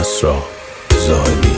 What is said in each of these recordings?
کسری زاهدی.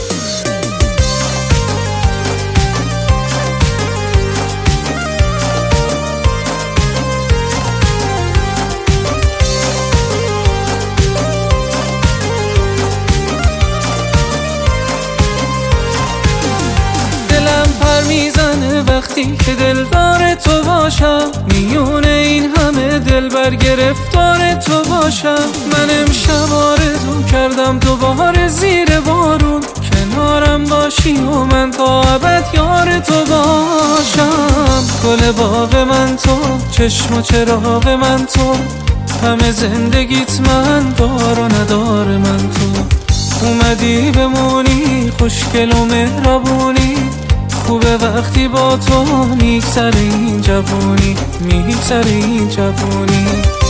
دلم پر میزنه وقتی که دلدار تو باشم، میونه این همه دل بر گرفتار تو باشم. من امشب آرزو کردم دوباره زیر بارون کنارم باشی و من تا ابد یار تو باشم. گل باغ من تو، چشم و چراغ من تو، همه زندگیت من دار و ندار من تو. اومدی بمونی خوشگل و مهربونی، خوبه وقتی با تو میگذره این جوونی، میگذره این جوونی.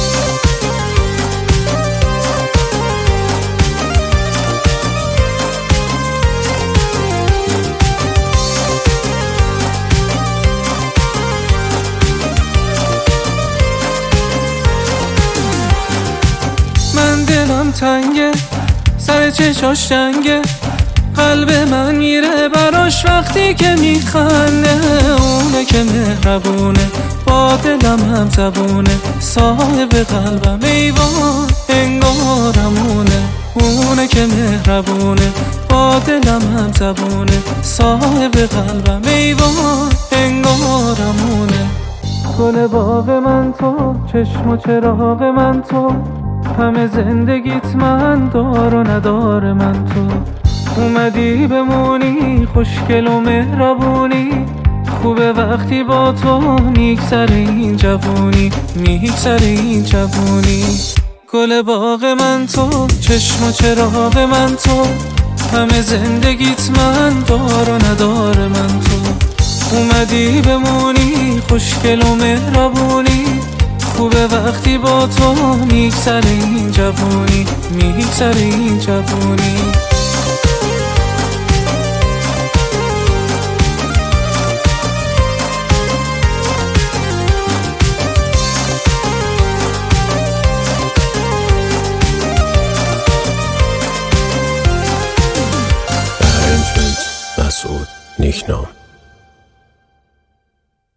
من دلم تنگه، سر چشاش جنگه، قلب من میره براش وقتی که میخنده. اونه که مهربونه با دلم هم زبونه، صاحب قلبم ایوان انگارمونه. اونه که مهربونه با دلم هم زبونه، صاحب قلبم ایوان انگارمونه. گل باغ من تو، چشم و چراغ من تو، همه زندگیت من دار و ندار من تو. اومدی بمونی خوشگل و مهربونی، خوبه وقتی با تو میگذره این جوونی، میگذره این جوونی. گل باغ من تو، چشم و چراغ من تو، همه زندگیت من دار و ندار من تو. اومدی بمونی خوشگل و مهربونی، خوبه وقتی با تو میگذره این جوونی، میگذره این جوونی.